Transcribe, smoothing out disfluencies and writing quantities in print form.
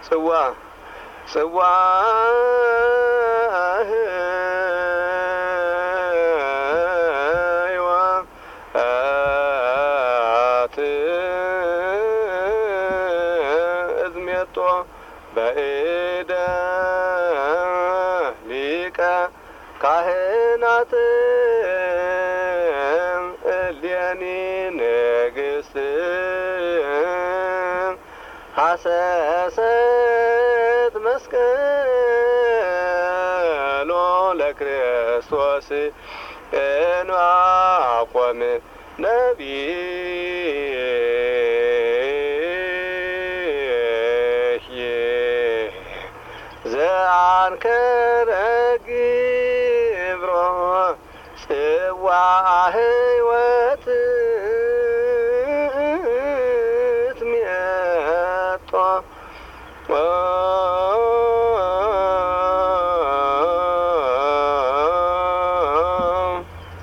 ጽዋ ጽዋ እዝሜቶ በእደ ሊቀ ካህናት እሌኒ ንግሥት ሐሰሰት መስቀሎ ለክርስቶስ እንባቆም ነቢይ ዘአንከረ ግብሮ ጽዋህ